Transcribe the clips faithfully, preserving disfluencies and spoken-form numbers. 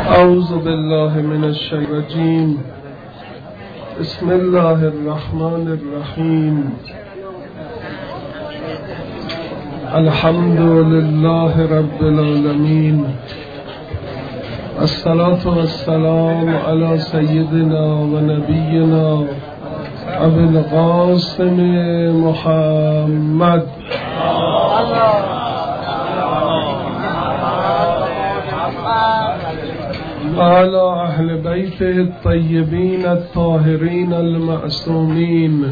اعوذ بالله من الشیطان الرجیم. بسم الله الرحمن الرحیم. الحمد لله رب العالمین. الصلاة والسلام علی سیدنا و نبینا ابی القاسم محمد وعلى أهل بيته الطيبين الطاهرين المعصومين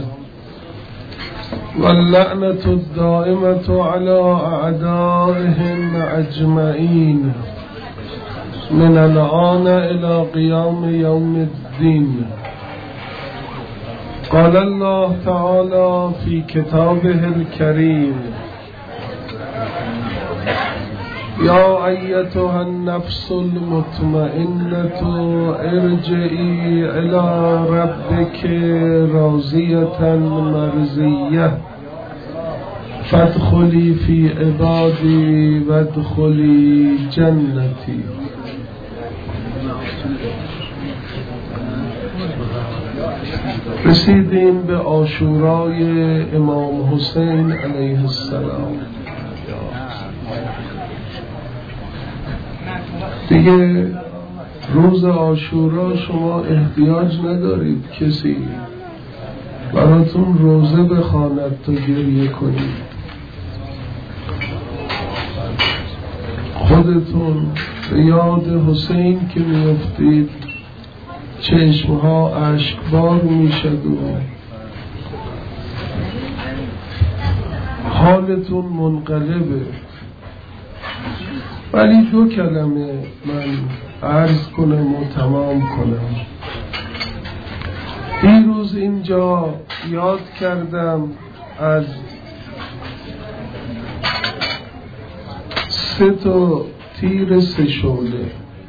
واللعنة الدائمة على أعدائهم أجمعين من الآن إلى قيام يوم الدين. قال الله تعالى في كتابه الكريم: يا أيتها النفس المطمئنة ارجعي إلى ربك راضية مرضية فادخلي في عبادي وادخلي جنتي. رسیدیم به عاشورای امام حسین علیه السلام. دیگه روز عاشورا شما احتیاج ندارید کسی براتون روزه بخواند تا گریه کنید. خودتون به یاد حسین که میافتید چشمها اشکبار میشد و حالتون منقلبه. ولی دو کلمه من عرض کنم و تمام کنم. دیروز اینجا یاد کردم از سه تا تیر سه شعله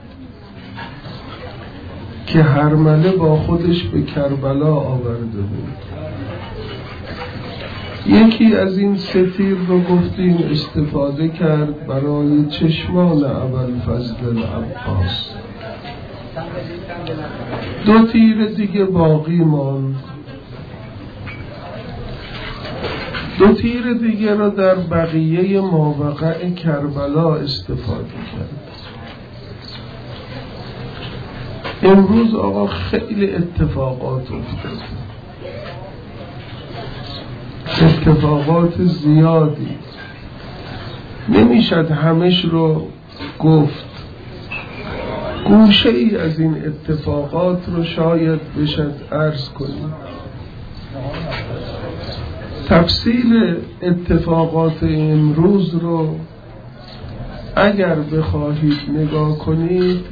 که هرمله با خودش به کربلا آورده بود. یکی از این سه تیر رو گفتیم استفاده کرد برای چشمان ابوالفضل العباس. دو تیر دیگه باقی ماند. دو تیر دیگه رو در بقیه ماوقع کربلا استفاده کرد. امروز آقا خیلی اتفاقات افتاد، اتفاقات زیادی، نمیشد همش رو گفت. گوشه ای از این اتفاقات رو شاید بشد عرض کنیم. تفصیل اتفاقات امروز رو اگر بخواهید نگاه کنید،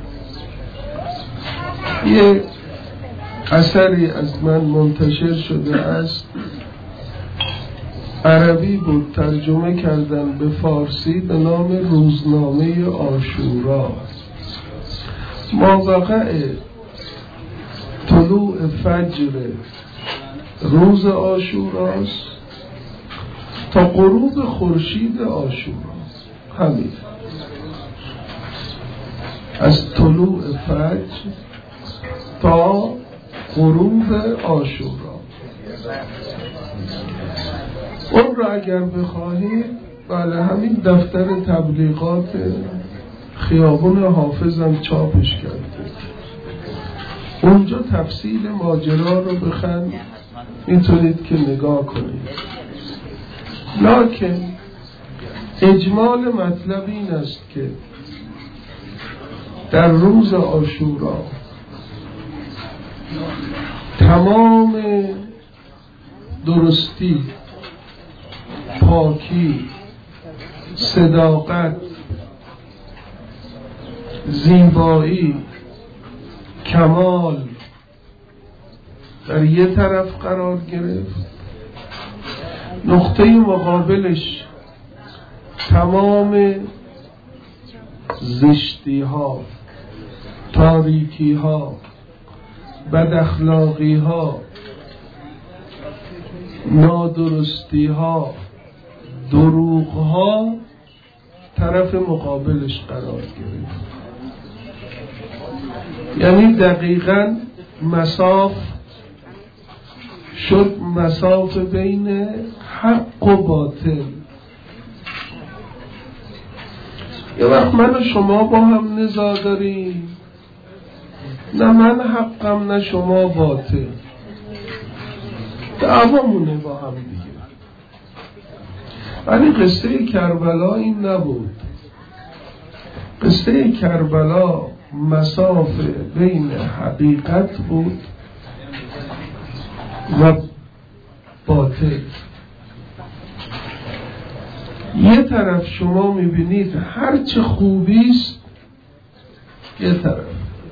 یک اثری از من منتشر شده است، عربی بود، ترجمه کردن به فارسی به نام روزنامه عاشورا. ماوقع طلوع فجر روز عاشوراست تا غروب خورشید عاشورا. همین از طلوع فجر تا غروب عاشورا. اون رو اگر بخواهید، بله همین دفتر تبلیغات خیابون حافظم چاپش کرده، اونجا تفصیل ماجرا رو بخواید میتونید که نگاه کنید. لکن اجمال مطلب این است که در روز عاشورا تمام درستی، پاکی، صداقت، زیبایی، کمال در یه طرف قرار گرفت. نقطه مقابلش تمام زشتی ها، تاریکی ها، بد اخلاقی ها، نادرستی ها، دروغ ها طرف مقابلش قرار گرفت. یعنی دقیقاً مساف شد مساف بین حق و باطل. یه وقت من و شما با هم نزاع داریم، نه من حقم نه شما باطل، دعوامونه با هم دیگه. ولی قصه کربلا این نبود. قصه کربلا مسافه بین حقیقت بود و باطل. یه طرف شما میبینید هرچه خوبیست، یه طرف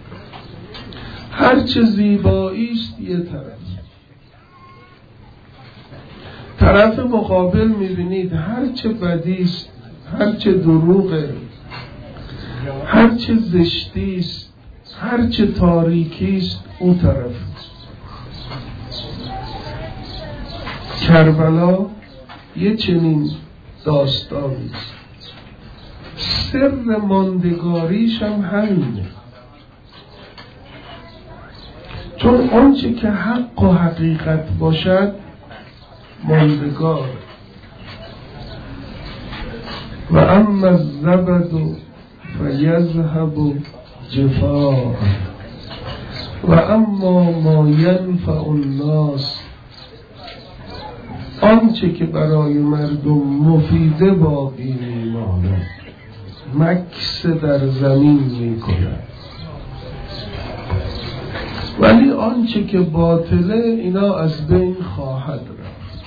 هرچه زیباییست، یه طرف طرف مقابل میبینید هرچه بدیست، هرچه دروغه، هرچه زشتیست، هرچه تاریکیست، اون طرف. کربلا یه چنین داستانیست. سر ماندگاریش هم همینه، چون آنچه که حق و حقیقت باشد ماندگار. و اما الزبد فیذهب جفاء و اما ما ینفع الناس، آنچه که برای مردم مفیده باقی میماند، مکث در زمین میکند. ولی آنچه که باطله اینا از بین خواهد رفت.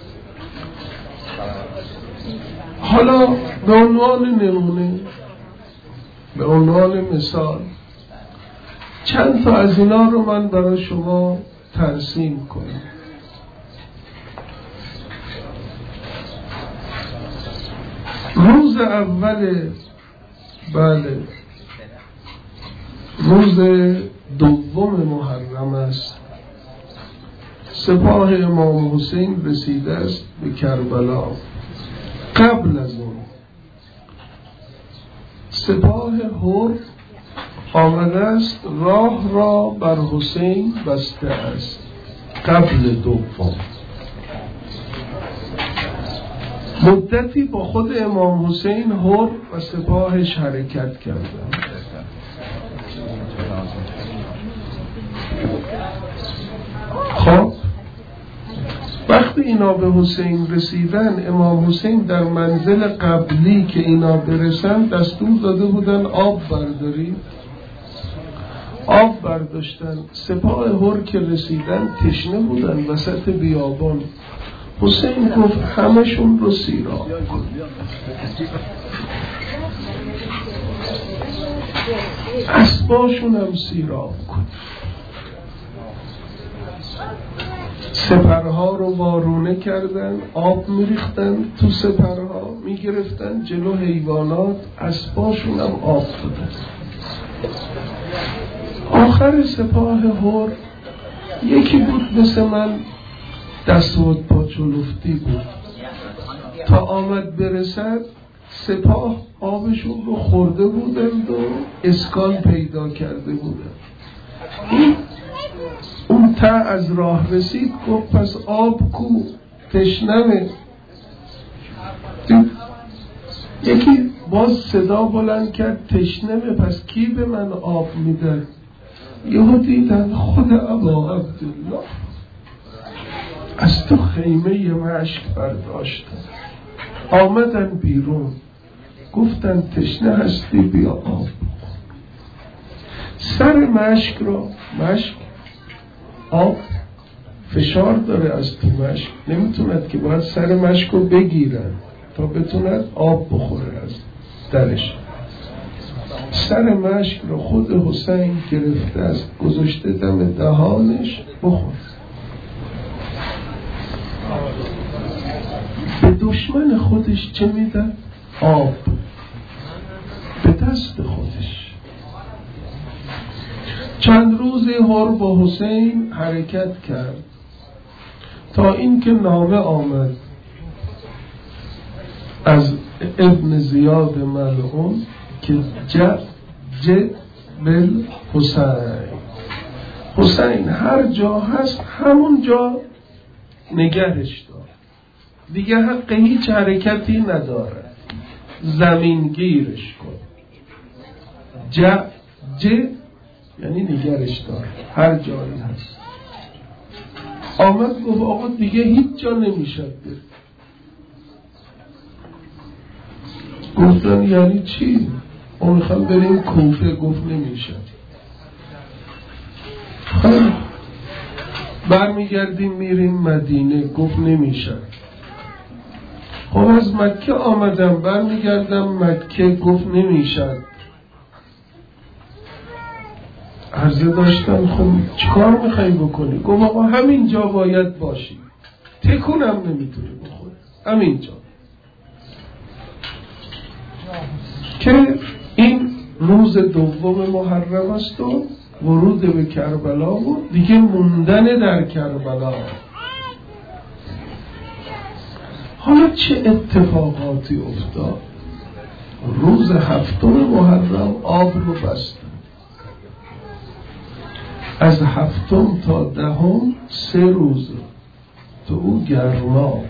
حالا به عنوان نمونه، به عنوان مثال، چند تا از اینا رو من برای شما ترسیم کنم. روز اول، بله روز دوم محرم است، سپاه امام حسین رسیده است به کربلا. قبل از اون سپاه هر آمده است، راه را بر حسین بسته است. قبل دوم مدتی با خود امام حسین هر و سپاهش حرکت کردند. خب وقتی اینا به حسین رسیدن، امام حسین در منزل قبلی که اینا برسن دستور داده بودن آب بردارید. آب برداشتن. سپاه هر که رسیدن تشنه بودن وسط بیابان. حسین گفت همشون رو سیراب کن. اسباشون هم سیراب کن. سپرها رو وارونه کردن، آب میریختن تو سپرها، میگرفتن جلو حیوانات، اسباشون هم آب دادن. آخر سپاه هر یکی بود مثل من، دستوت پاچولفتی بود. تا آمد برسد سپاه آبشون رو خورده بودند و اسکان پیدا کرده بودند. این اون تا از راه رسید گفت پس آب کو؟ تشنمه. یکی باز صدا بلند کرد تشنمه، پس کی به من آب میده؟ یهو دیدن خود ابا عبدالله از تو خیمه مشک برداشتن، آمدن بیرون، گفتن تشنه هستی بیا آب. سر مشک را، مشک آب فشار داره از تو مشک، نمیتوند که باید سر مشک رو بگیرن تا بتوند آب بخوره از درش. سر مشک رو خود حسین گرفته است، گذاشته دم دهانش، بخور. به دشمن خودش چه میدن؟ آب. به دست خودش. چند روزی هر با حسین حرکت کرد تا اینکه نامه آمد از ابن زیاد ملعون که ج... ج... بل حسین. حسین هر جا هست همون جا نگهش دار، دیگه حق هیچ حرکتی نداره، زمین گیرش کن. ج ج یعنی نگرش دار، هر جایی هست. آمد گفت آقا دیگه هیچ جا نمیشد برد. گفتن یعنی چی؟ اون میخوام بریم کوفه. گفت نمیشد. خب برمیگردیم میریم مدینه. گفت نمیشد. خب از مکه آمدم برمیگردم مکه. گفت نمیشد. عرضه داشتم خب چیکار میخوایی بکنی؟ گفت آقا همینجا باید باشی، تکونم نمیتونی بخوری همینجا. که این روز دوم محرم است و ورود به کربلا و دیگه موندن در کربلا. حالا چه اتفاقاتی افتاد؟ روز هفتم محرم آب رو بستن. از هفتم تا دهم سه روز تو او گرما،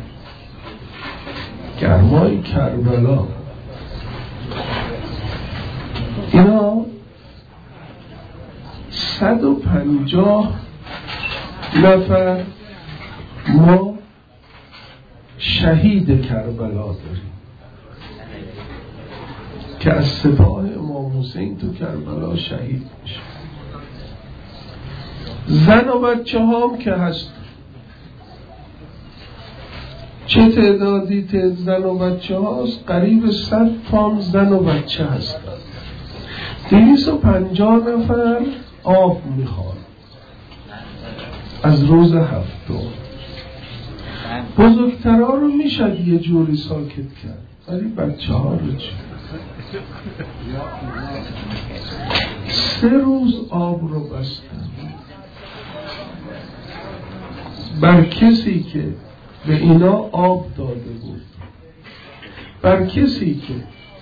گرمای کربلا. اینا صد و پنجاه نفر ما شهید کربلا داریم که از سپاه امام حسین تو کربلا شهید میشه. زن و بچه هم که هست. چه تعدادی تعداد زن و بچه هاست؟ قریب صد تام زن و بچه هست. دویست و پنجاه نفر آب میخوان از روز هفتم. بزرگترها رو میشد یه جوری ساکت کرد، ولی بچه ها رو چه؟ سه روز آب رو بستن. بر کسی که به اینا آب داده بود، بر کسی که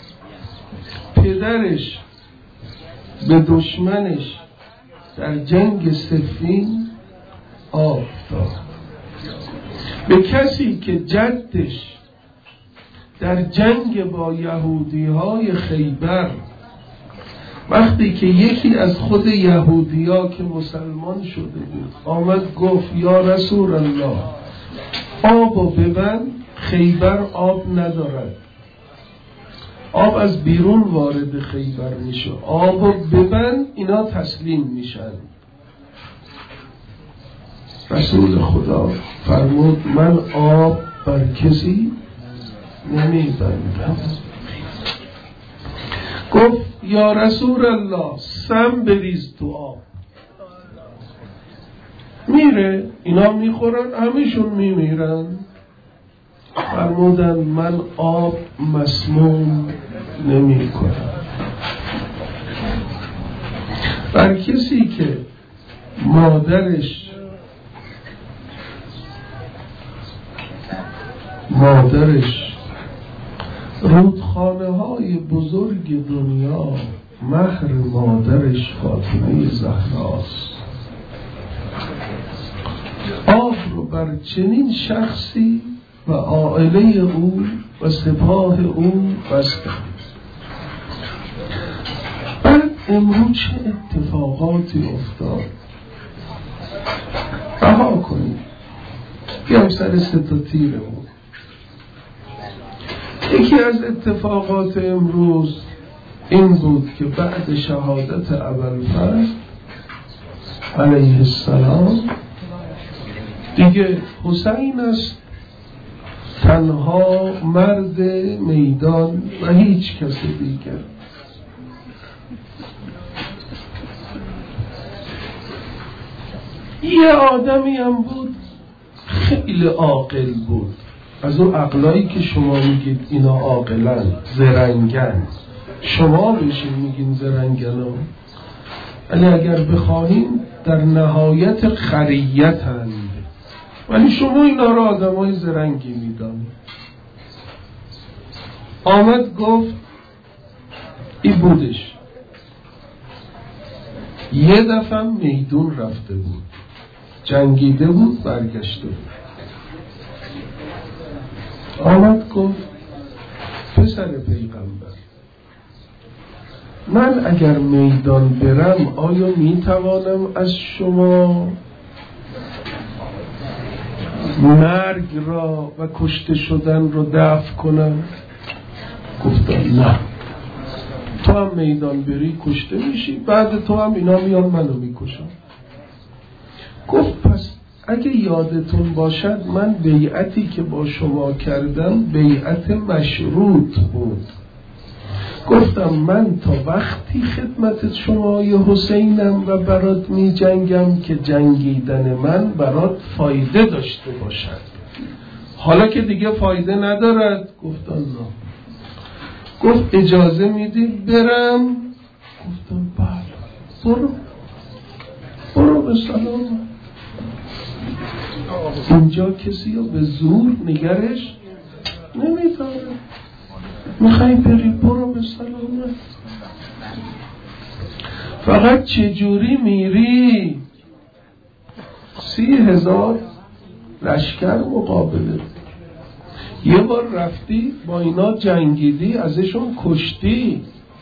پدرش به دشمنش در جنگ صفین آب داد، به کسی که جدش در جنگ با یهودی های خیبر وقتی که یکی از خود یهودی ها که مسلمان شده بود آمد گفت یا رسول الله آب ببند، خیبر آب ندارد، آب از بیرون وارد خیبر میشه، آب ببند اینا تسلیم میشن. رسول خدا فرمود من آب بر کسی نمیبندم. گفت یا رسول الله سم بریز تو آب. میره اینا میخورن همیشون میمیرن. فرمودن من آب مسموم نمی کنم. بر کسی که مادرش مادرش رودخانه های بزرگ دنیا مهر مادرش فاطمه زهراست، آب رو بر چنین شخصی و عائله او و سپاه او بستند. بعد امروز چه اتفاقاتی افتاد؟ رها کنید بیام سر سه تا تیرمون. یکی از اتفاقات امروز این بود که بعد شهادت ابوالفضل علیه السلام دیگه حسین است تنها مرد میدان و هیچ کس دیگر. یه آدمی هم بود خیلی عاقل بود، از اون عقلایی که شما میگید اینا عاقلن، زرنگن، شما بشین میگین زرنگن ها، ولی اگر بخواهیم در نهایت خریت هست، ولی شما اینا را آدم های زرنگی میدانید. آمد گفت ای بودش یه دفعه میدون رفته بود، جنگیده بود، برگشته بود. آمد گفت پسر پیغمبر، من اگر میدان برم آیا میتوانم از شما مرگ را و کشته شدن رو دفع کنم؟ گفتم نه، تو هم میدان بری کشته میشی، بعد تو هم اینا میان منو میکشن. گفت پس اگه یادتون باشد من بیعتی که با شما کردم بیعت مشروط بود. گفتم من تا وقتی خدمت شما یا حسینم و برات می جنگم که جنگیدن من برات فایده داشته باشد. حالا که دیگه فایده ندارد. گفتم نه. گفت اجازه میدی برم؟ گفتم بله، برو برو به سلام. اینجا کسی رو به زور نگرش نمیداره، میخوای بری برو به سلامت. فقط چجوری میری؟ سی هزار لشکر مقابله، یه بار رفتی با اینا جنگیدی، ازشون کشتی،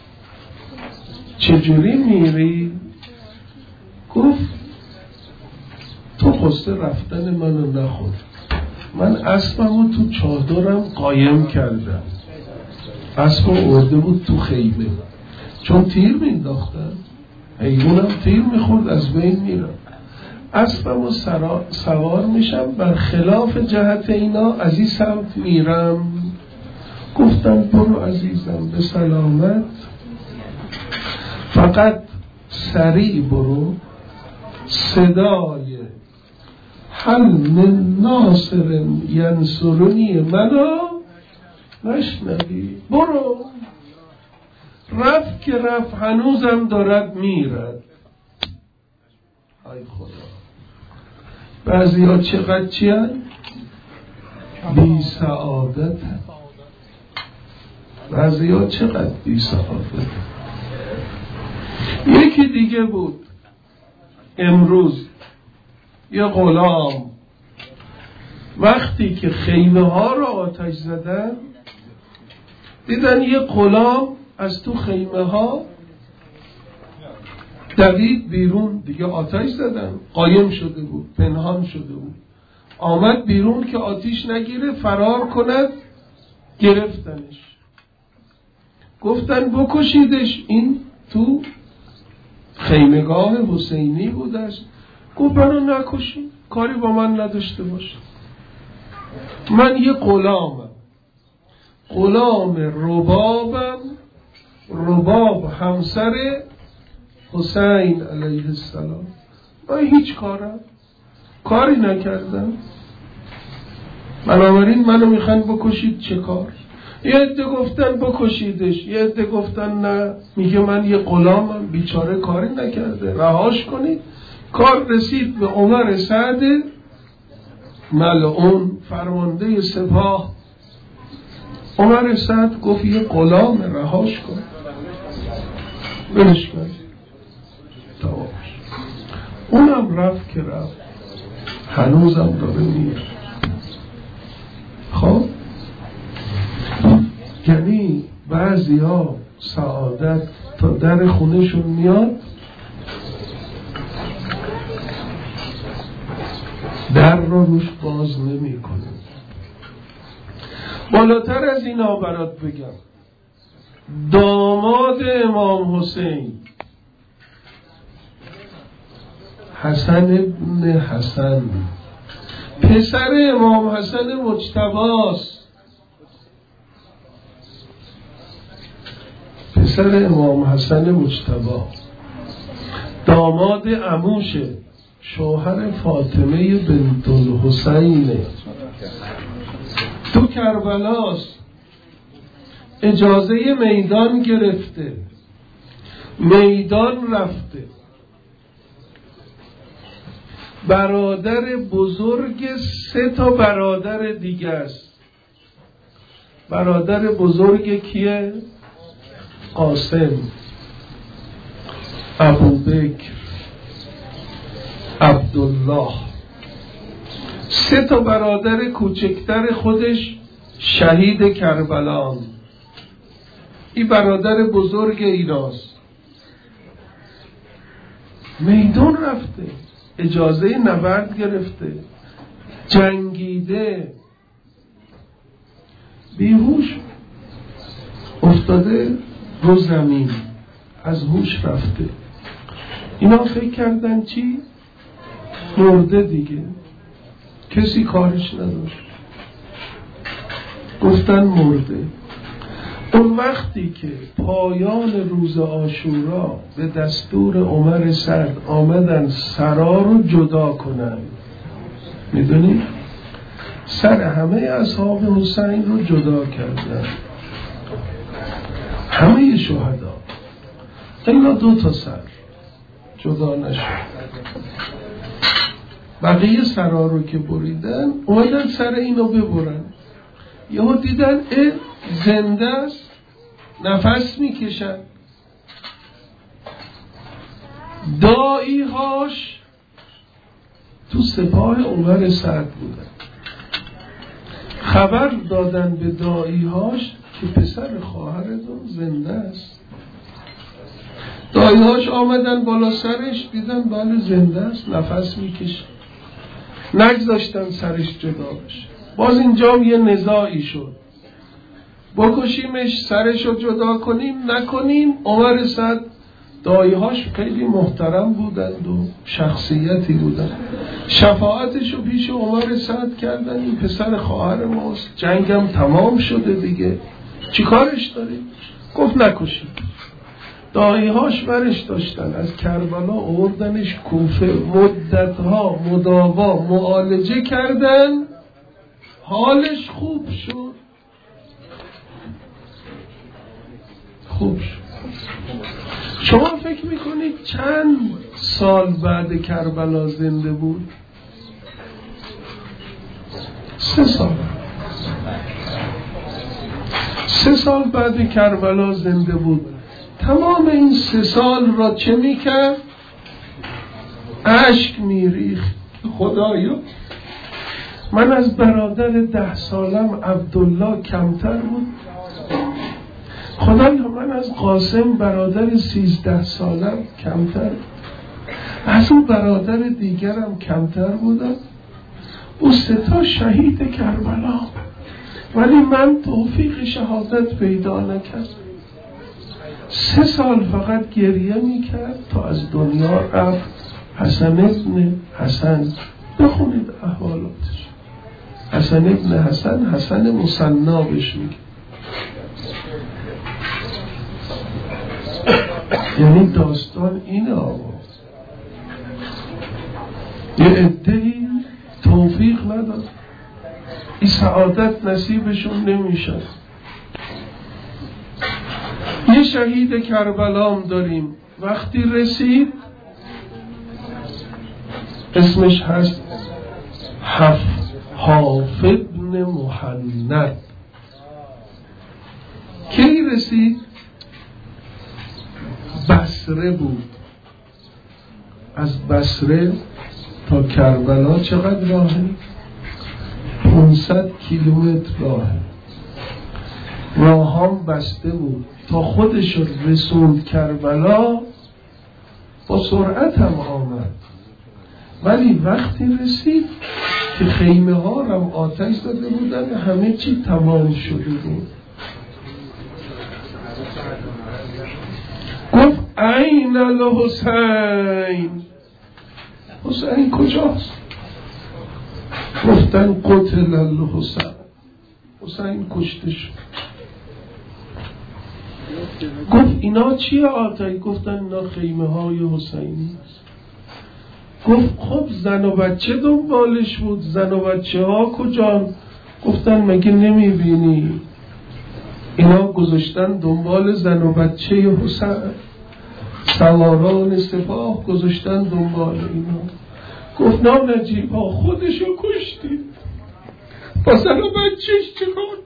چجوری میری؟ گفت تو قصه رفتن منو نخور، من اسبمو تو چادرم قایم کردم. اسبم ارده بود تو خیمه، چون تیر مینداختن، حیوانم تیر میخورد از بین میرم. اسبمو سوار میشم، بر خلاف جهت اینا از این سمت میرم. گفتم برو عزیزم به سلامت، فقط سریع برو، صدای هل من ناصر ینصرنی منو نشنوی. برو. رفت که رفت، هنوزم دارد میرد. ای خدا، بعضی ها چقدر چی هن؟ بی سعادت. بعضی ها چقدر بی سعادت. یکی دیگه بود امروز، یه غلام وقتی که خیمه ها را آتش زدن، دیدن یه غلام از تو خیمه ها دوید بیرون، دیگه آتش زدن، قایم شده بود، پنهان شده بود. آمد بیرون که آتیش نگیره، فرار کند، گرفتنش، گفتن بکشیدش، این تو خیمگاه حسینی بودش. گفت منو نکشین، کاری با من نداشته باشه، من یه غلامم، غلام ربابم، رباب همسر حسین علیه السلام. من هیچ کارم کاری نکردم، بنابراین منو میخوان بکشید، چه کار؟ یه عده گفتن بکشیدش، یه عده گفتن نه، میگه من یه غلامم، بیچاره کاری نکرده، رهاش کنید. کار رسید به عمر سعد ملعون، فرمانده سپاه. عمر سعد گفت یه غلام، رهاش کن، بلش کن. اونم رفت که رفت، هنوزم داره میره. خب یعنی بعضی ها سعادت تا در خونهشون میاد، در رو روش باز نمی کنه. بالاتر از اینا برات بگم، داماد امام حسین، حسن ابن حسن، پسر امام حسن مجتباست، پسر امام حسن مجتبا، داماد عموشه، شوهر فاطمه بنت الحسین، تو کربلاست. اجازه میدان گرفته، میدان رفته. برادر بزرگ سه تا برادر دیگه است. برادر بزرگ کیه؟ قاسم. ابوبکر، عبدالله، سه تا برادر کوچکتر خودش شهید کربلان. این برادر بزرگ ایناست. میدان رفته، اجازه نبرد گرفته، جنگیده، بیهوش افتاده رو زمین، از هوش رفته. اینا فکر کردن چی؟ مرده دیگه، کسی کارش نداشت، گفتن مرده. اون وقتی که پایان روز عاشورا به دستور عمر سعد آمدن سرا رو جدا کنن، میدونی؟ سر همه اصحاب حسین رو جدا کردن، همه شهدا. اینا دو تا سر جدا نشد. بقیه سرا رو که بریدن اومدن سر اینو ببرن. یهو دیدن اه زنده است، نفس میکشن. دایی هاش تو سپاه عمر سعد بودن، خبر دادن به دایی هاش که پسر خواهرتون زنده است. دایی هاش آمدن بالا سرش، دیدن بله زنده است، نفس میکشه. نگذاشتن سرش جدا بشه. باز اینجا یه نزاعی شد، بکشیمش سرشو جدا کنیم نکنیم. عمر سعد دایهاش خیلی محترم بودند و شخصیتی بودند، شفاعتشو پیش عمر سعد کردن، این پسر خواهر ماست، جنگم تمام شده دیگه، چی کارش داریم؟ گفت نکشیم. دایهاش برش داشتن از کربلا آوردنش کوفه، مدتها مداوا معالجه کردن، حالش خوب شد. خوب شد. شما فکر میکنید چند سال بعد کربلا زنده بود؟ سه سال. سه سال بعد کربلا زنده بود. تمام این سه سال را چه میکرد؟ اشک میریخت. خدایا من از برادر ده سالم عبدالله کمتر بود، خدایا من از قاسم برادر سیزده سالم کمتر، از اون برادر دیگرم کمتر بودم. او سه تا شهید کربلا، ولی من توفیق شهادت پیدا نکرد. سه سال فقط گریه میکرد تا از دنیا رفت. حسن ابن حسن، بخونید احوالاتش. حسن ابن حسن، حسن مصنا بهش میگه، یعنی داستان اینه آقا. یه عده‌ای توفیق نداد، این سعادت نصیبشون نمیشد. یه شهید کربلام داریم، وقتی رسید اسمش هست حافظ ابن محند. کی رسید؟ بصره بود. از بصره تا کربلا چقدر راهه؟ پانصد کیلومتر راهه. راهام بسته بود. تا خودش رسوند کربلا با سرعت هم آمد، ولی وقتی رسید که خیمه ها هم آتش داده بودن، همه چی تمام شده بود. گفت این الحسین، حسین کجاست؟ گفتن قتل الحسین، حسین کشته شد. گفت اینا چیه آتش؟ گفتن اینا خیمه های حسینی است. گفت خب زن و بچه دنبالش بود، زن و بچه ها کجان؟ گفتن مگه نمی بینی اینا گذاشتن دنبال زن و بچه حسین، سواران سپاه گذاشتن دنبال اینا. گفت نه نجیب ها خودشو کشتی، با زن و بچهش چکار؟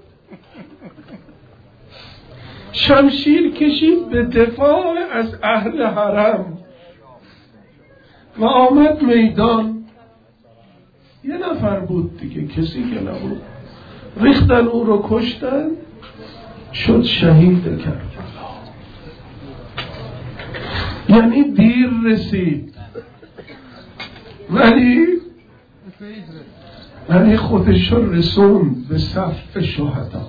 شمشیر کشید به دفاع از اهل حرم. و آمد میدان. یه نفر بود دیگه، کسی که نبود. ریختن او رو کشتن، شد شهید کربلا. یعنی دیر رسید ولی ولی خودش رو رسوند به صف شهدا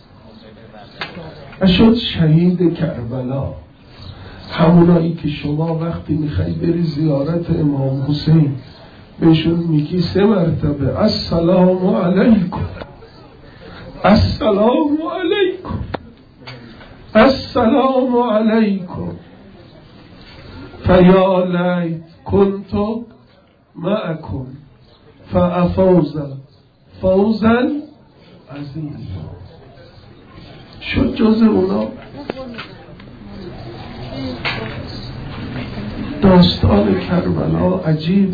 و شد شهید کربلا. همونایی که شما وقتی میخوای بری زیارت امام حسین بهشون میگی سه مرتبه السلام علیکم، السلام علیکم، السلام علیکم، فیا لیت کنت معکم فافوز فوزا عظیما. شد جز اونا. داستان کربلا عجیبه.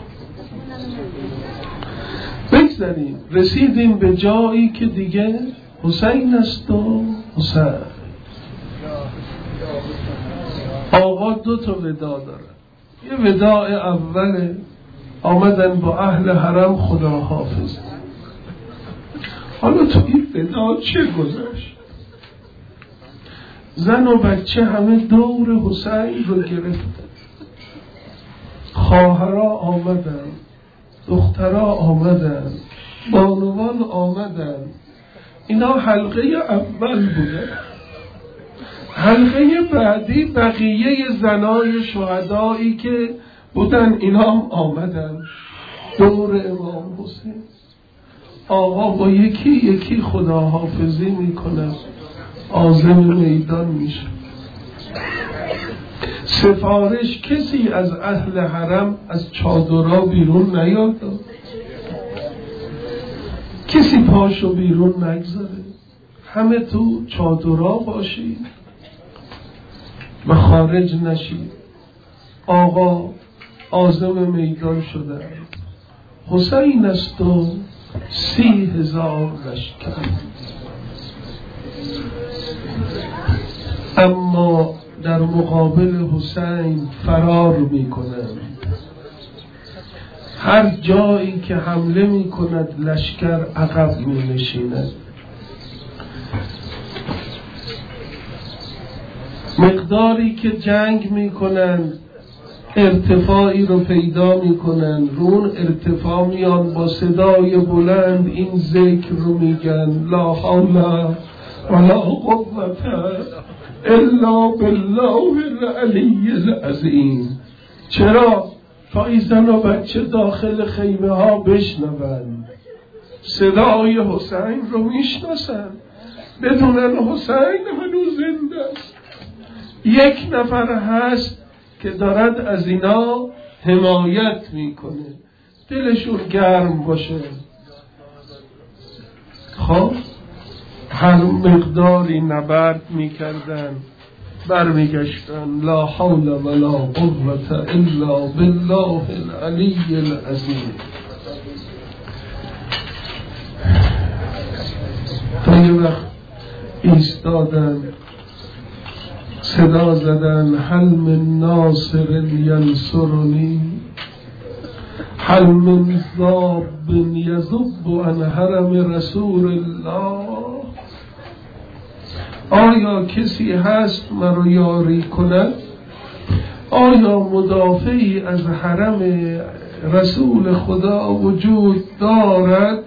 بگذاریم رسیدیم به جایی که دیگه حسین است و حسین. آقا دو تا وداع داره. یه وداع اوله آمدن با اهل حرم خدا حافظ. حالا تو این وداع چه گذشت؟ زن و بچه همه دور حسین رو گرفتن. خواهرها آمدن، دخترها آمدن، بانوان آمدن. اینا حلقه اول بوده. حلقه بعدی بقیه زنای شهدایی که بودن اینا هم آمدن دور امام حسین. آقا با یکی یکی خداحافظی میکنن، عازم میدان میشه. سفارش کسی از اهل حرم از چادرها بیرون نیاد، کسی پاشو بیرون نگذاره، همه تو چادرها باشید و خارج نشید. آقا عازم میدان شده، حسین است و سی هزار لشکر. اما در مقابل حسین فرار میکنند. هر جایی که حمله میکند لشکر عقب مینشیند. مقداری که جنگ میکنند ارتفاعی رو پیدا میکنن، رون ارتفاع میان با صدای بلند این ذکر رو میگن لا حول ولا قوة الا بالله العلی العظیم. چرا؟ تا این زن و بچه داخل خیمه ها بشنون، صدای حسین رو میشناسن، بدونن حسین هنوز زنده است. یک نفر هست که دارد از اینا حمایت میکنه، دلشون گرم باشه. خب هر مقداری نبرد میکردن، برمیگشتن لا حول ولا قوة الا بالله العلی العظیم. تا یه وقت ایستادن، صدا زدن هل من ناصر ینصرنی، هل من ذاب یذب عن حرم رسول الله. آیا کسی هست مرا یاری کند؟ آیا مدافعی از حرم رسول خدا وجود دارد؟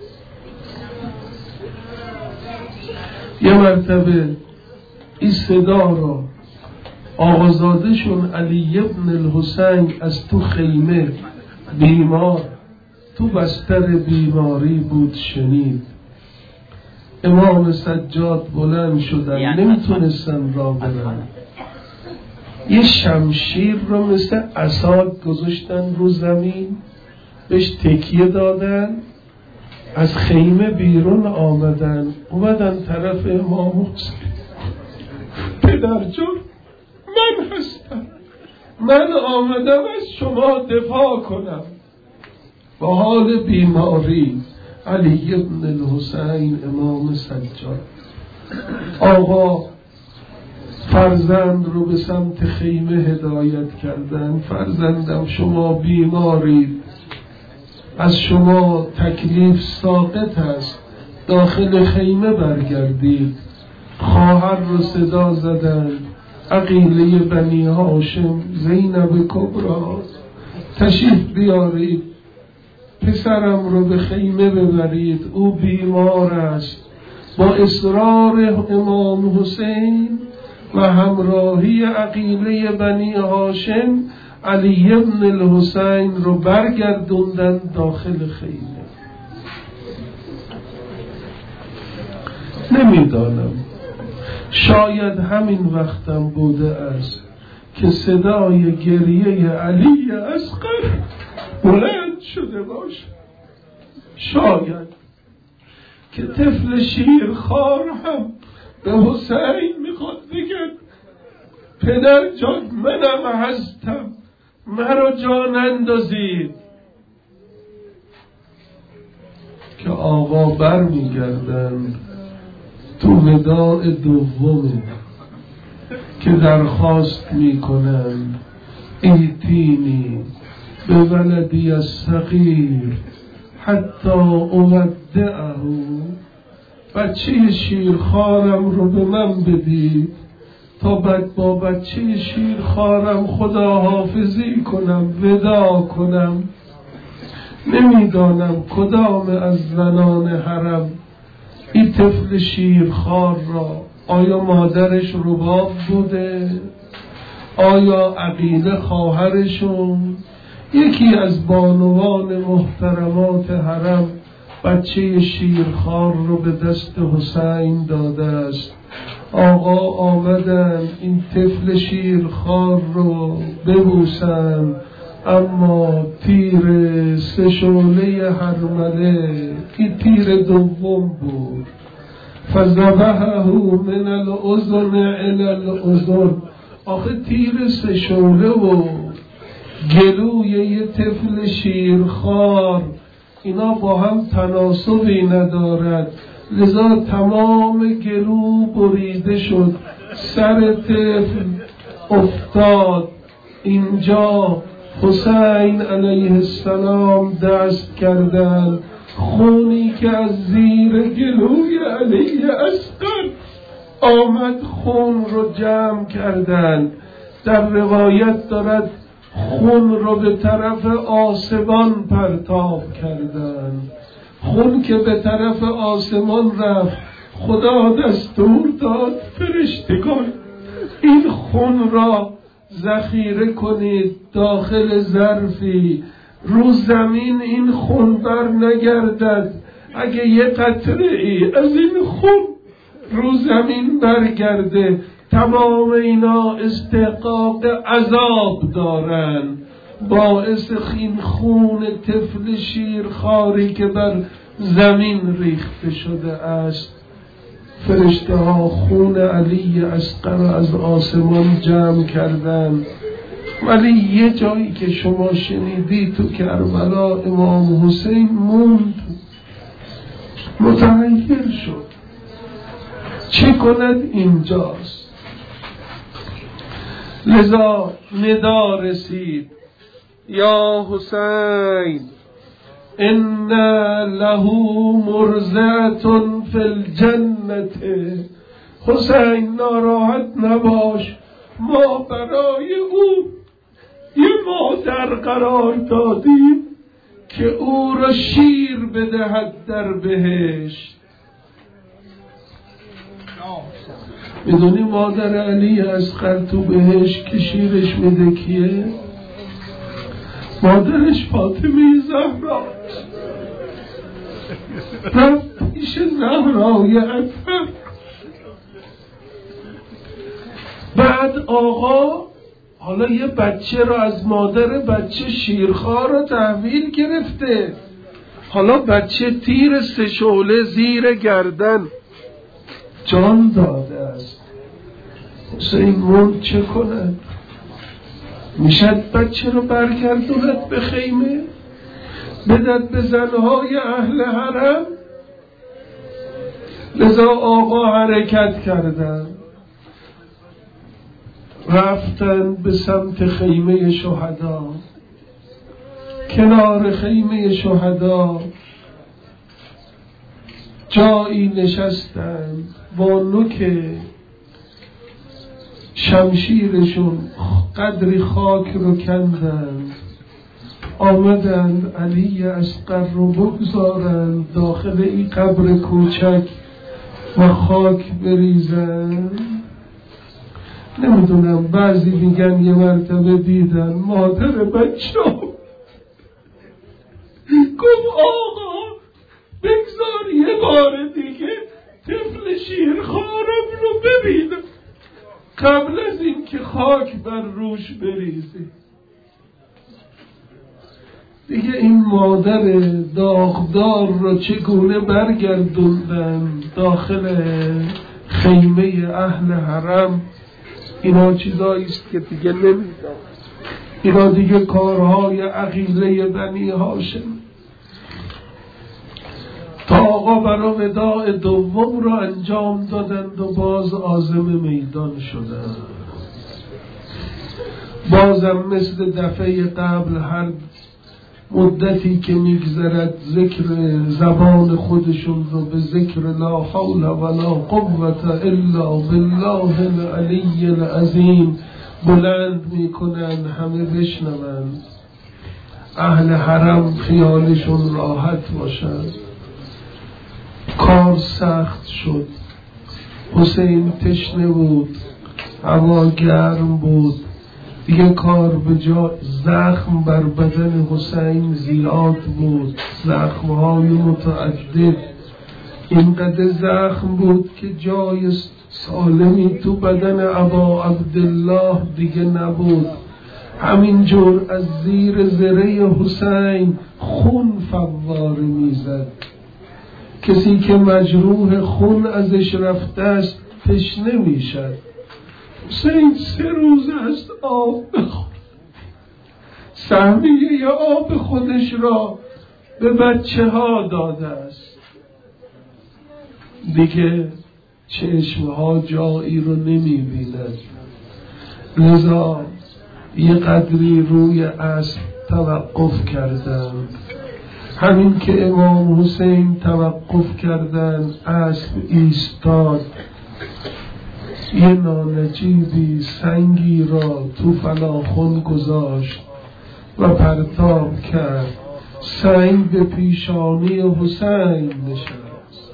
یه مرتبه این صدا را آقازادشون علی ابن الحسین از تو خیمه بیمار تو بستر بیماری بود شنید. امام سجاد بلند شدن، نمیتونستن را برن. یه شمشیر رو مثل عصا گذاشتن رو زمین، بهش تکیه دادن، از خیمه بیرون آمدن، اومدن طرف امام حسین. پدر جون من هستم، من آمدم از شما دفاع کنم. با حال بیماری علی ابن الحسین امام سجاد. آقا فرزند رو به سمت خیمه هدایت کردن. فرزندم شما بیمارید، از شما تکلیف ساقط است، داخل خیمه برگردید. خواهر رو صدا زدن، عقیله بنی هاشم، زینب کبرا، تشریف بیارید، پسرم رو به خیمه ببرید، او بیمار است. با اصرار امام حسین و همراهی عقیله بنی هاشم، علی ابن الحسین رو برگردوندن داخل خیمه. نمیدانم، شاید همین وقتم بوده است که صدای گریه علی اصغر بلند شده باشه. شاید که طفل شیرخوار هم به حسین میخواد بگه پدر جان منم هستم، مرا جان اندازید. که آقا بر میگردن تو وداع دومه که درخواست میکنن ایتینی به ولدی الصغیر حتی اودعه، بچه شیرخوارم رو به من بدید تا بعد با بچه شیرخوارم خداحافظی کنم، ودا کنم. نمیدانم کدام از زنان حرم این طفل شیرخوار را، آیا مادرش رباب بوده، آیا عقیله خواهرشون، یکی از بانوان محترمات حرم بچه شیرخوار رو به دست حسین داده است. آقا آمدن این طفل شیرخوار رو ببوسن، اما تیر سه شعله هرمله، این تیر دوم بود. فذبحه من الاذن الی الاذن. آخه تیر سه شعله و گلوی یه طفل شیرخوار اینا با هم تناسبی ندارد، لذا تمام گلو بریده شد، سر طفل افتاد. اینجا حسین علیه السلام دست کردن، خونی که از زیر گلوی علی اصغر آمد خون رو جمع کردن. در روایت دارد خون رو به طرف آسمان پرتاب کردن. خون که به طرف آسمان رفت، خدا دستور داد فرشتگان این خون را ذخیره کنید داخل ظرفی، رو زمین این خون بر نگردد. اگه یه قطره ای از این خون رو زمین برگرده، تمام اینا استحقاق عذاب دارن. باعث این خون طفل شیرخواری که بر زمین ریخته شده است، فرشته ها خون علی اصغر از آسمان جمع کردن. ولی یه جایی که شما شنیدی تو کربلا، امام حسین موند، متحیر شد، چه کند اینجاست. لذا ندا رسید، یا حسین ان له مرضعة فی الجنة. حسین ناراحت نباش، ما برای او یه مادر قرار دادیم که او را شیر بدهد در بهشت. میدونی مادر علی اصغر تو بهشت که شیرش میده کیه؟ مادرش فاطمه زهرا. رفت پیش زهرای اکبر. بعد آقا حالا یه بچه را از مادر بچه شیرخوار را تحویل گرفته، حالا بچه تیر سه شعله زیر گردن جان داده است. حسین موند چه کند؟ میشد بچه رو برگردوند به خیمه بدد به زنهای اهل حرم؟ لذا آقا حرکت کردن. رفتند به سمت خیمه شهدا. کنار خیمه شهدا جایی نشستند با نوک شمشیرشون قدری خاک رو کندند، آمدند علی اصغر رو بگذارند داخل این قبر کوچک و خاک بریزند. نمیدونم، بعضی میگن یه مرتبه دیدن مادر بچه ها گفت آقا بگذار یه بار دیگه طفل شیرخوارم رو ببینم قبل از این که خاک بر روش بریزی. دیگه این مادر داغدار رو چگونه برگردوندن داخل خیمه اهل حرم، اینا چیزاییست که دیگه نمیدان. اینا دیگه کارهای عقیله بنی هاشم. تا آقا برا وداع دوم را انجام دادند و باز عازم میدان شدند. بازم مثل دفعه قبل هر مدتی که میگذرد ذکر زبان خودشون رو به ذکر لا حول ولا قوة الا بالله العلی العظیم بلند میکنن، همه بشنوند، اهل حرم خیالشون راحت باشد. کار سخت شد. حسین تشنه بود، هوا گرم بود، دیگه کار به جا زخم بر بدن حسین زیاد بود، زخمهای متعدد. اینقدر زخم بود که جای سالمی تو بدن ابا عبدالله دیگه نبود. همینجور از زیر زره حسین خون فواره میزد. کسی که مجروح خون ازش رفته است تشنه میشد. حسین سه روز است آب بخورد، سهمیه آب خودش را به بچه ها داده است. دیگه چشمها جایی رو نمی بیند. لذا یه قدری روی اسب توقف کردند. همین که امام حسین توقف کردند اسب ایستاد، یه نانجیبی سنگی را تو فلاخن گذاشت و پرتاب کرد. سنگ به پیشانی حسین نشست.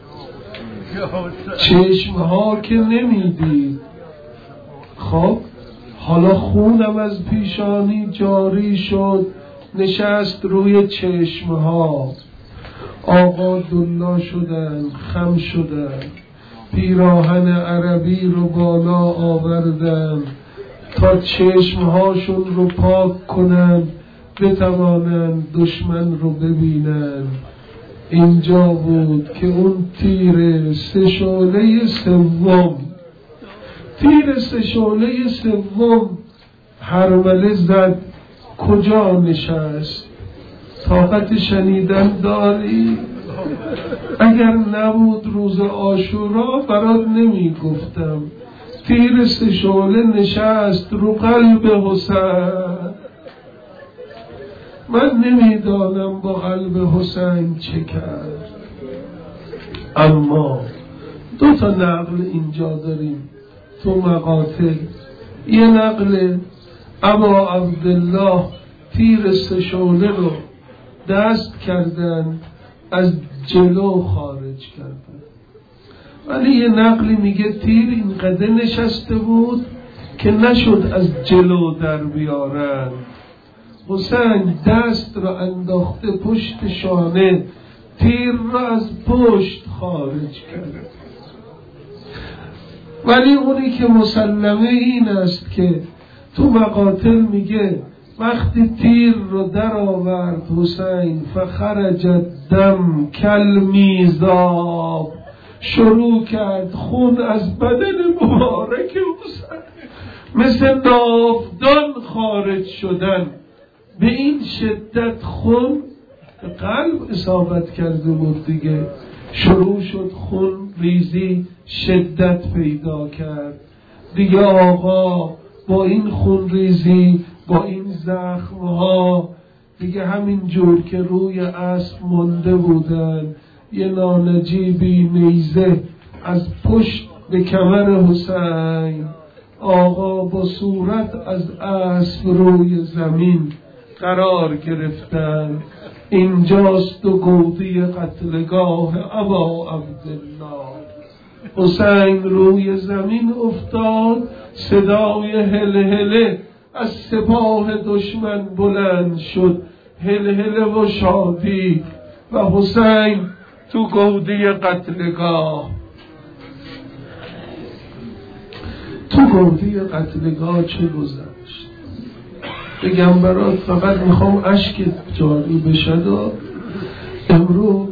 چشمها که نمیدید. خب حالا خونم از پیشانی جاری شد، نشست روی چشمها. آقا دلا شدن، خم شدن، پیراهن عربی رو بالا آوردن تا چشمهاشون رو پاک کنن، بتوانن دشمن رو ببینن. اینجا بود که اون تیر سه شعله سوم تیر سه شعله سوم هرمله زد. کجا نشست؟ طاقت شنیدن داری؟ اگر نبود روز عاشورا برات نمی گفتم. تیر سه شعله نشست رو قلب حسین. من نمیدانم با قلب حسین چه کرد. اما دو تا نقل اینجا داریم تو مقاتل. یه نقل ابا عبدالله تیر سه شعله رو دست کردن، از جلو خارج کردن. ولی یه نقلی میگه تیر اینقدر نشسته بود که نشد از جلو در بیارن. حسین دست را انداخته پشت شانه، تیر را از پشت خارج کرد. ولی اونی که مسلمه این است که تو مقاتل میگه وقتی تیر رو در آورد حسین فخرج دم کل میزاب، شروع کرد خون از بدن مبارک حسین مثل ناودان خارج شدن. به این شدت خون به قلب اصابت کرده بود دیگه. شروع شد خون ریزی شدت پیدا کرد. دیگه آقا با این خونریزی، با این زخمها، دیگه همین جور که روی اسب مانده بودن، یه نانجیبی نیزه از پشت به کمر حسین، آقا با صورت از اسب روی زمین قرار گرفتن. اینجاست و گودی قتلگاه ابا عبدالله. حسین روی زمین افتاد، صدای هلهله از سپاه دشمن بلند شد، هلهله و شادی، و حسین تو گودی قتلگاه. تو گودی قتلگاه چه گذشت بگم برات، فقط میخوام اشکت جاری بشد. امرو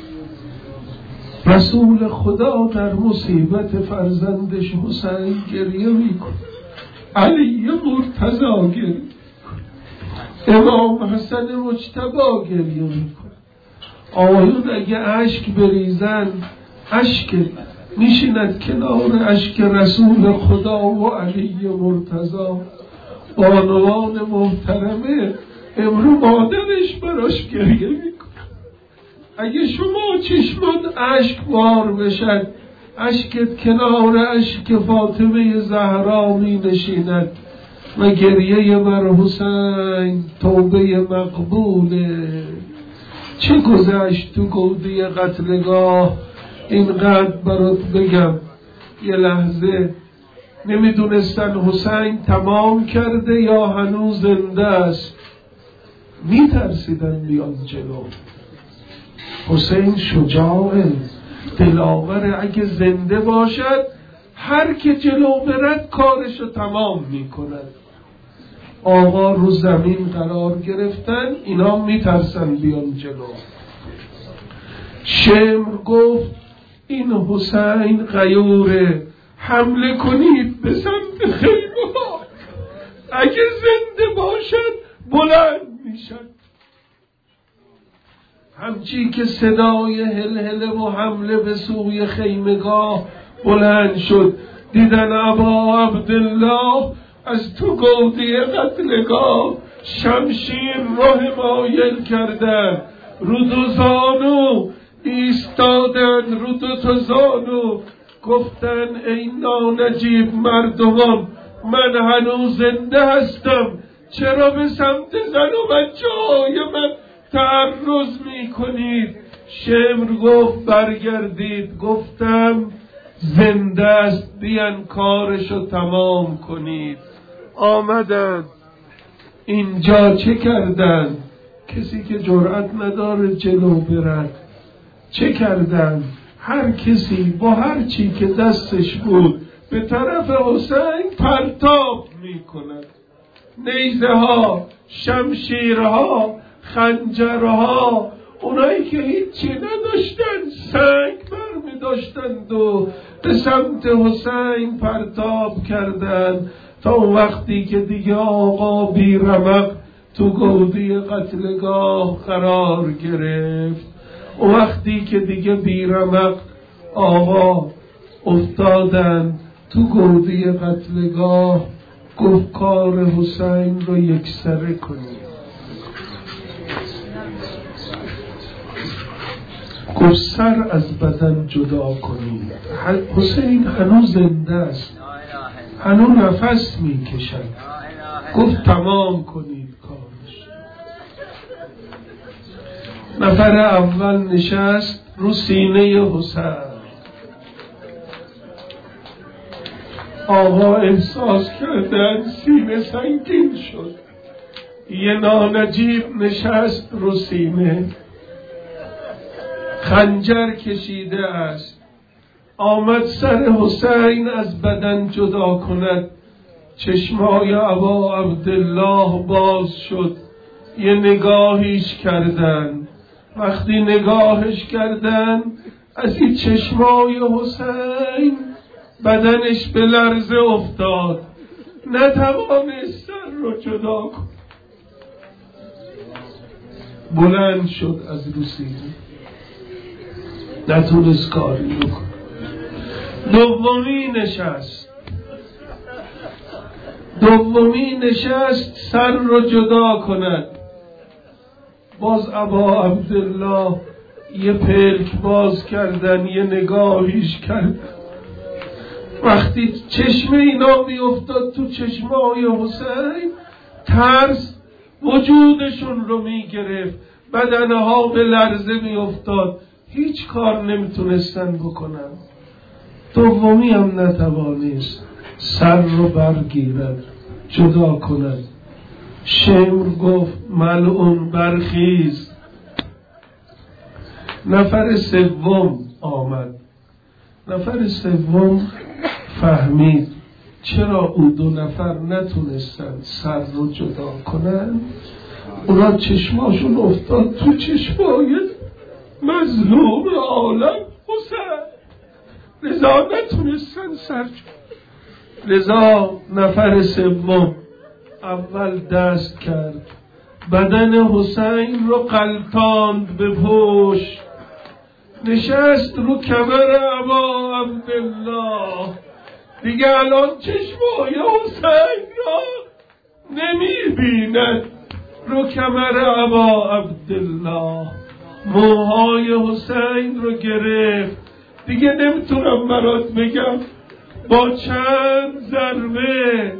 رسول خدا در مصیبت فرزندش حسین گریه میکن، علی مرتضی گریه میکن، امام حسن مجتبی گریه میکن. آیون اگه اشک بریزن، اشک میشیند کنار اشک رسول خدا و علی مرتضی. بانوان محترمه امرو مادرش براش گریه میکن. اگه شما چشمات اشک بار بشد، اشکت کنار اشک فاطمه زهرا می نشیند و گریه بر حسین توبه مقبوله. چه گذشت تو گودی قتلگاه؟ اینقدر برات بگم. یه لحظه نمیدونستن حسین تمام کرده یا هنوز زنده است، میترسیدن بیان جلو. حسین شجاعه، دلاوره، اگه زنده باشد هر که جلو برد کارشو تمام میکند. آقا رو زمین قرار گرفتن، اینا میترسن بیان جلو. شمر گفت این حسین غیوره، حمله کنید به سمت خیمه ها، اگه زنده باشد بلند میشد. همچی که صدای هلهله و حمله به سوی خیمگاه بلند شد، دیدن ابا عبدالله از تو گودی قتلگاه شمشیر رو مایل کردن، رو دو زانو ایستادن، رو دو تا زانو گفتن ای نانجیب مردمان، من هنوز زنده هستم، چرا به سمت زن و بچه های من تعرض می کنید؟ شمر گفت برگردید. گفتم زنده است، بیان کارشو تمام کنید. آمدن اینجا چه کردن؟ کسی که جرأت نداره جلو برد چه کردن؟ هر کسی با هر چی که دستش بود به طرف حسین پرتاب می کند. نیزه ها، شمشیرها، خنجرها، اونایی که هیچی نداشتن سنگ بر می داشتند و به سمت حسین پرتاب کردند، تا اون وقتی که دیگه آقا بی رمق تو گودی قتلگاه قرار گرفت. اون وقتی که دیگه بی رمق آقا افتادن تو گودی قتلگاه، گفت کار حسین رو یکسره کنید. گفت سر از بدن جدا کنید. حسین هنوز زنده است، هنوز نفس می کشد. گفت تمام کنید کارش. نفر اول نشست رو سینه حسین. آقا احساس کردن سینه سنگین شد. یه نانجیب نشست رو سینه، خنجر کشیده است. آمد سر حسین از بدن جدا کند. چشمای ابا عبدالله باز شد. یه نگاهیش کردن. وقتی نگاهش کردن از این چشمای حسین بدنش به لرزه افتاد، نتوانست سر رو جدا کن. بلند شد از رو سینه، نتونست کاری بکن. دومی نشست. دومی نشست سر رو جدا کند. باز ابا عبدالله یه پلک باز کردن، یه نگاهیش کرد. وقتی چشم اینا می افتاد تو چشمای حسین، ترس وجودشون رو می گرفت، بدنها به لرزه می افتاد، هیچ کار نمیتونستن بکنن. دومی هم نتوانست سر رو برگیرد، جدا کند. شمر گفت ملعون برخیز. نفر سوم آمد. نفر سوم فهمید چرا او دو نفر نتونستن سر رو جدا کنن. اونا چشماشون افتاد تو چشمای مظلوم عالم حسین، لذا نتونستن سر جدا. لذا نفر سوم اول دست کرد، بدن حسین رو قلتاند به پشت، نشست رو کمر ابا عبدالله. دیگه الان چشمای حسین را نمی بیند. رو کمر ابا عبدالله موهای حسین رو گرفت. دیگه نمیتونم برات بگم با چند ضربه.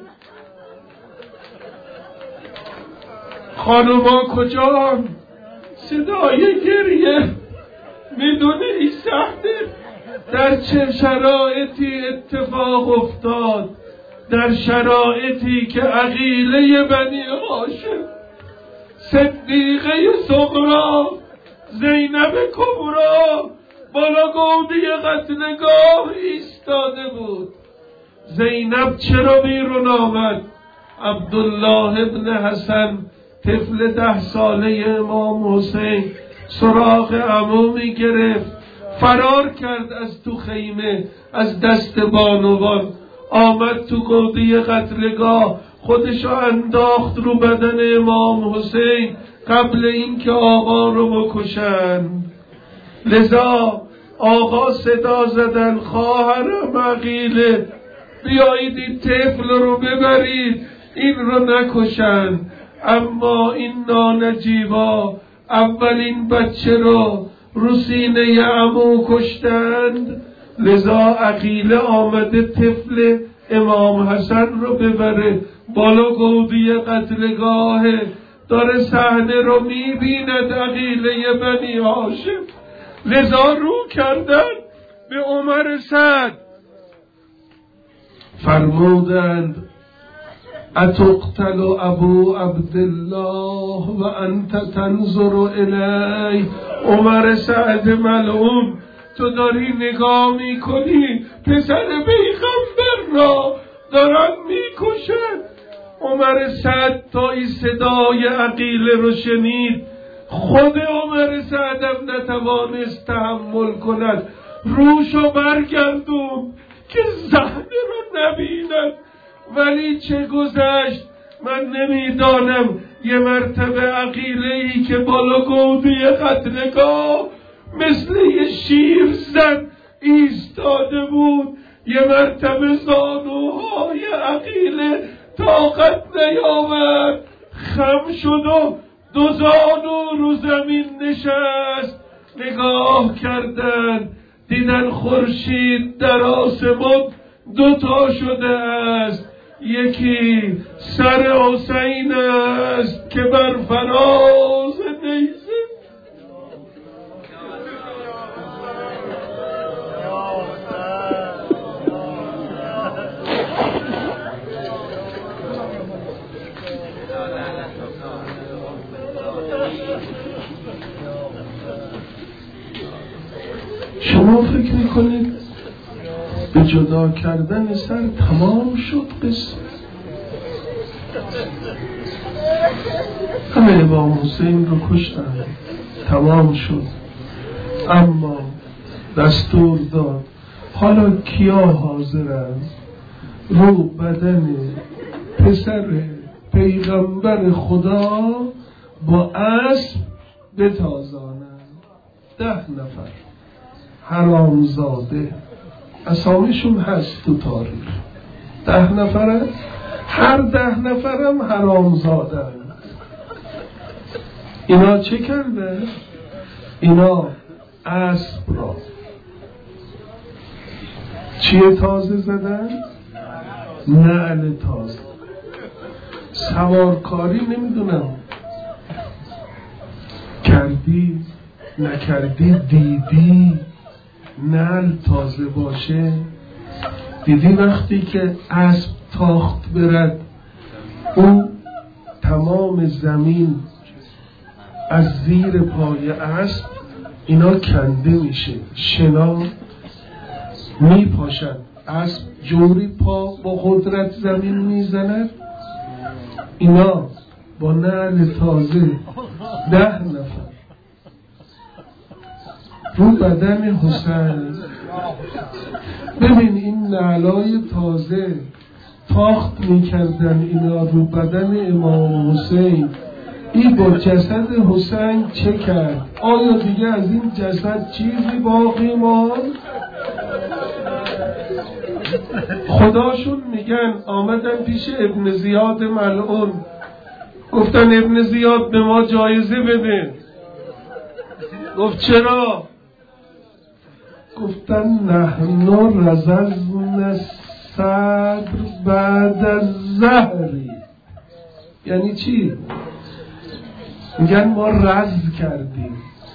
خانوما کجان؟ صدای گریه. میدونه این صحنه در چه شرایطی اتفاق افتاد؟ در شرایطی که عقیله بنی هاشم، صدیقه صغرا، زینب کبرا بالا گودی قتلگاه ایستاده بود. زینب چرا بیرون آمد؟ عبدالله ابن حسن طفل ده ساله امام حسین سراغ عمومی گرفت، فرار کرد از تو خیمه، از دست بانوان آمد تو گودی قتلگاه، خودشو انداخت رو بدن امام حسین قبل اینکه آقا رو بکشند. لذا آقا صدا زدن خواهرم عقیله بیایید این طفل رو ببرید، این رو نکشن. اما این نانجیبا اولین بچه رو رو سینه عمو کشتند. لذا عقیله آمده طفل امام حسن رو ببره بالا گودی قتلگاه، داره صحنه رو میبیند عقیله بنی هاشم. لذا رو کردن به عمر سعد، فرمودند اتقتل ابو عبدالله و انت تنظر الی. عمر سعد ملعون، تو داری نگاه میکنی پسر پیغمبر را دارن میکشن. عمر سعد تا این صدای عقیله رو شنید، خود عمر سعد هم نتوانست تحمل کند، روشو برگردون که صحنه رو نبیند. ولی چه گذشت من نمیدانم. یه مرتبه عقیله‌ای که بالا گودی قتلگاه مثل یه شیر زن ایستاده بود، یه مرتبه زانوهای عقیله طاقت نیاورد، خم شد و دو زانو رو زمین نشست. نگاه کردن دیدن خورشید در آسمان دوتا شده است، یکی سر حسین است که بر فراز نیزه. شما فکر میکنید به جدا کردن سر تمام شد قصه؟ همه امام حسین رو کشتن، تمام شد. اما دستور داد حالا کیا حاضرن رو بدن پسر پیغمبر خدا با اسب بتازانن؟ ده نفر حرامزاده، اسامیشون هست تو تاریخ، ده نفر هر ده نفرم حرام زادن. اینا چه کرده؟ اینا اسب را چیه تازه زدن؟ نعل تازه. سوارکاری نمیدونم کردی نکردی، دیدی نعل تازه باشه؟ دیدی وقتی که اسب تاخت برد اون تمام زمین از زیر پای اسب اینا کنده میشه، شنا میپاشد، اسب جوری پا با قدرت زمین میزند. اینا با نعل تازه ده نفر رو بدن حسین. ببین این نعلای تازه تاخت میکردن اینا رو بدن امام حسین. این با جسد حسین چه کرد؟ آیا دیگه از این جسد چیزی باقی ماند؟ خداشون میگن آمدن پیش ابن زیاد ملعون، گفتن ابن زیاد به ما جایزه بده. گفت چرا؟ گفتن نحن رززنا الصدر بعد الزهری. یعنی چی؟ میگن ما رز کردیم.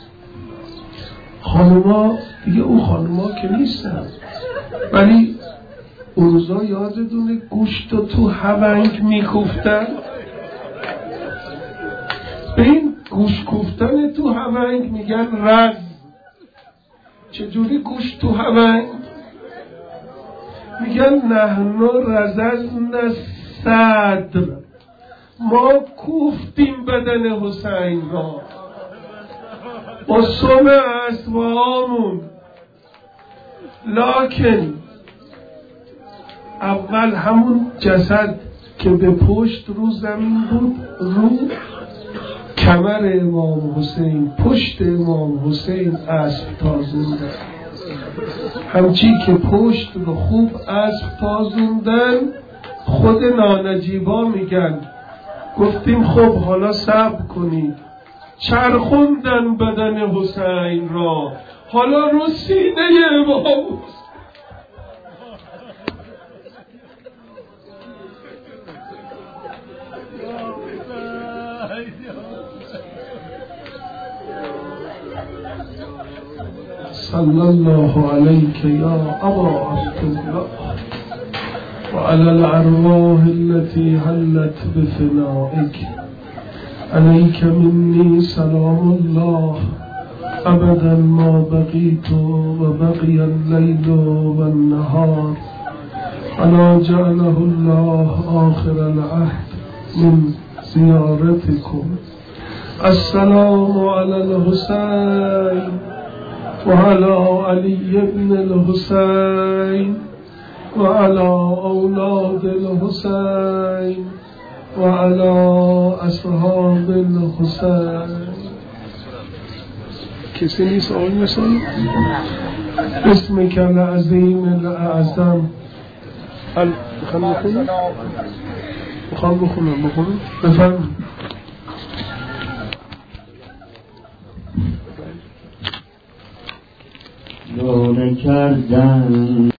خانوما دیگه اون خانوما که نیستن، ولی اون روزا یادتونه گوشت رو تو هونگ میکفتن؟ به این گوشت کوفتن تو هونگ میگن رز. چجوری گوشت تو هونگ؟ میگن نحن رززنا الصدر، ما کوفتیم بدن حسین را با سم اسبامون. لکن اول همون جسد که به پشت رو زمین بود، رو کمر امام حسین، پشت امام حسین اسب تازوندن. همچی که پشت رو خوب اسب تازوندن، خود نانجیبا میگن گفتیم خب حالا صبر کنید، چرخوندن بدن حسین را، حالا رو سینه امام صلی الله علیک یا ابا عبدالله وعلى الأرواح التي حلت بفنائك عليك مني سلام الله أبدا ما بقيت وبقي الليل والنهار ألا جعله الله آخر العهد من زيارتكم. السلام على الحسين وعلى علي بن الحسين وعلى أولاد الحسين وعلى أصحاب الحسين. کسی نیست آقای مثال؟ اسمک العظیم الاعظم. بخوام بخونم؟ بخوام بخونم بخونم؟ بفرم. لونه کردن